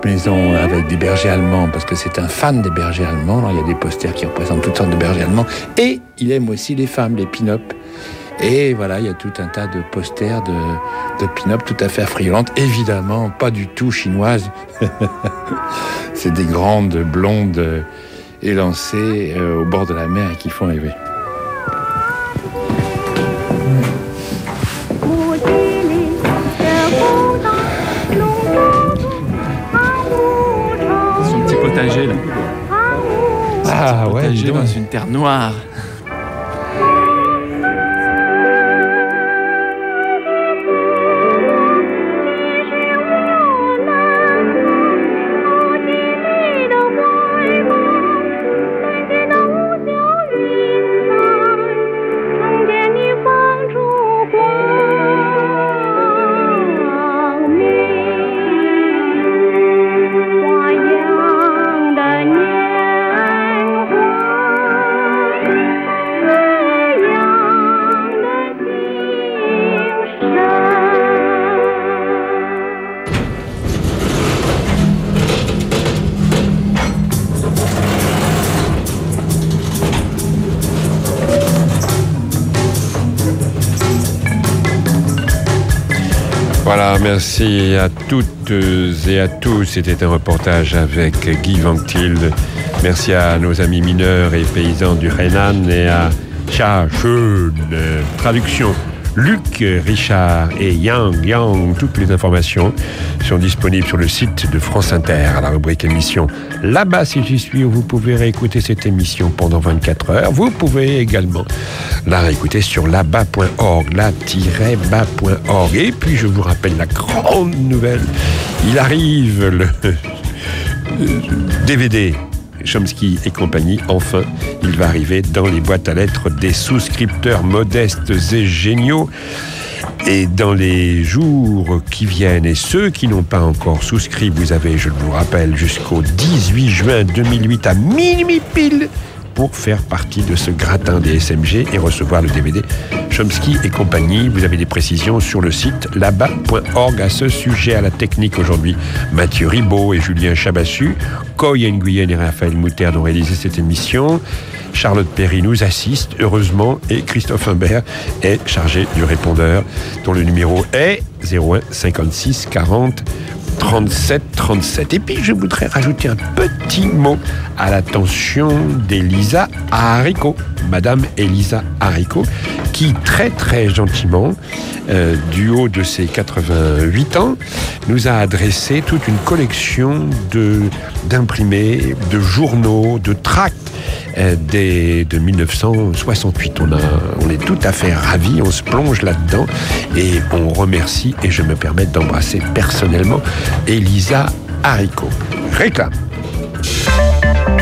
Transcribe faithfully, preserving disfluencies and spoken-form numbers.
maison avec des bergers allemands, parce que c'est un fan des bergers allemands. Alors, il y a des posters qui représentent toutes sortes de bergers allemands. Et il aime aussi les femmes, les pin-up. Et voilà, il y a tout un tas de posters de, de pin-up tout à fait affriolantes. Évidemment, pas du tout chinoises. C'est des grandes blondes élancées euh, au bord de la mer et qui font rêver. Son petit potager là. Ah ouais, Potager dans une terre noire. Voilà, merci à toutes et à tous. C'était un reportage avec Guy Van Til. Merci à nos amis mineurs et paysans du Henan et à Cha Chun. Traduction Luc, Richard et Yang Yang. Toutes les informations sont disponibles sur le site de France Inter à la rubrique émission Là-bas si j'y suis, où vous pouvez réécouter cette émission pendant vingt-quatre heures. Vous pouvez également la réécouter sur là-bas point org, là-bas point org. Et puis je vous rappelle la grande nouvelle, il arrive le D V D Chomsky et compagnie. Enfin, il va arriver dans les boîtes à lettres des souscripteurs modestes et géniaux. Et dans les jours qui viennent, et ceux qui n'ont pas encore souscrit, vous avez, je vous rappelle, jusqu'au dix-huit juin deux mille huit à minuit pile pour faire partie de ce gratin des S M G et recevoir le D V D Chomsky et compagnie. Vous avez des précisions sur le site là-bas point org à ce sujet. À la technique aujourd'hui, Mathieu Ribaud et Julien Chabassu. Coy Nguyen et Raphaël Moutarde ont réalisé cette émission. Charlotte Perry nous assiste, heureusement, et Christophe Imbert est chargé du répondeur, dont le numéro est zéro un cinquante-six quarante trente-sept trente-sept. Et puis, je voudrais rajouter un petit mot à l'attention d'Elisa Haricot, Madame Elisa Haricot, qui très très gentiment, euh, du haut de ses quatre-vingt-huit ans, nous a adressé toute une collection de, d'imprimés, de journaux, de tracts euh, des, de dix-neuf cent soixante-huit. On, a, on est tout à fait ravis, on se plonge là-dedans et on remercie, et je me permets d'embrasser personnellement Elisa Haricot. Réclame.